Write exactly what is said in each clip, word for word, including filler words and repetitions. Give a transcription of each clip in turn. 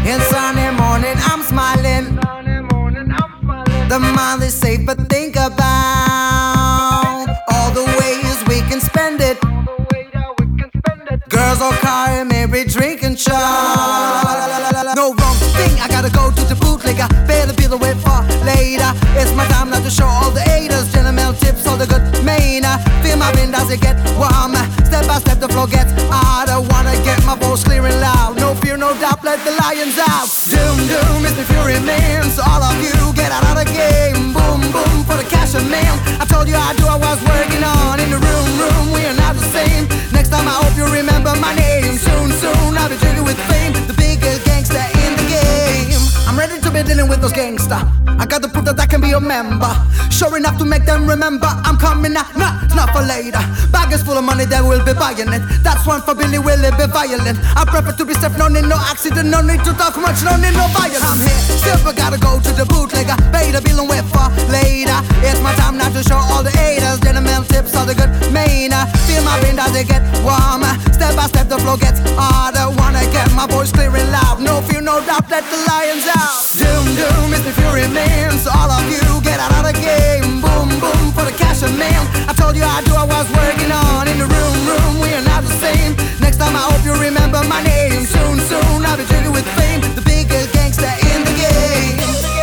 And Sunday morning I'm smiling. The month is safe, but think about all the ways we can spend it. Girls or car and maybe drink and shot. No wrong thing, I gotta go to the bootlegger. Better be the way for later. It's my time now to show all the haters. Gentlemen tips, all the good manner. Feel my wind as it get warmer. Step by step the floor gets harder. Wanna get my voice clear and loud. No fear, no doubt, let the lions out. Doom, doom, it's the fury man. So all of you get out of the game. Boom, boom, for the cash and man. I told you I do, I was working on. In the room, room, we are not the same. Next time I hope you remember my name. Soon, soon, I'll be drinking with fame. The biggest gangster in the game. I'm ready to be dealing with those gangsta. I got the proof that I can be a member. Sure enough to make them remember I'm coming now, nah, it's not for later. Bag is full of money, they will be buying it. That's one for Billy, will it be violent? I prefer to be safe, no need no accident. No need to talk much, no need no violence. I'm here, still but gotta go to the bootlegger. Pay the bill and wait for later. It's my time now to show all the haters. Gentlemen tips, all the good manner. Feel my wind as it get warmer. Step by step the flow gets harder. Wanna get my voice clear and loud. No fear, no doubt, let the lions out. Doom, doom, it's the fury man. So all of you get out of the game. Boom, boom, for the cash and man. I told you I do, I was working on. In the room, room, we are not the same. Next time I hope you remember my name. Soon, soon, I'll be drinking with fame. The biggest gangster in the game.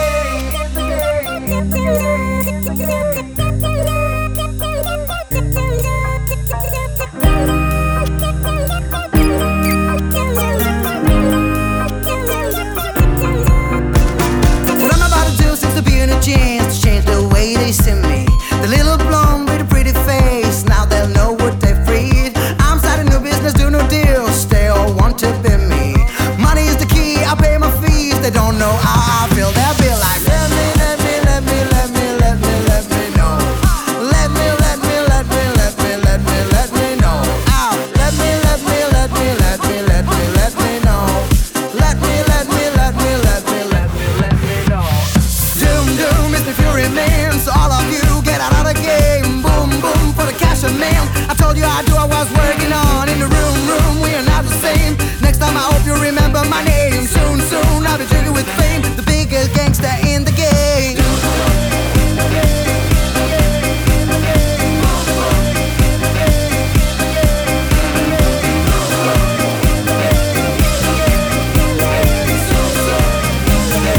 What I'm about to do seems to be in a chance to change the way they see me. The little blonde with a pretty face, now they'll know what they freed. I'm starting new business, do no deals, they all want to be me. Money is the key, I pay my fees, they don't know how I feel. They'll be like, let me, let me, let me, let me, let me, let me know. Let me, let me, let me, let me, let me, let me know. Ow. Let me, let me, let me, let me, let me, let me know. Let me, let me, let me, let me, let me, let me know. Doom, doom, it's the fury man. So all of you get out of the game. Boom, boom, for the cash and man. I told you I do, I was working on. In the room, room, we are not the same. Next time I hope you remember my name. Soon, soon, I'll be drinking with fame. The biggest gangster in the game.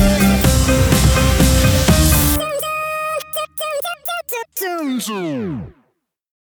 Zoom, zoom.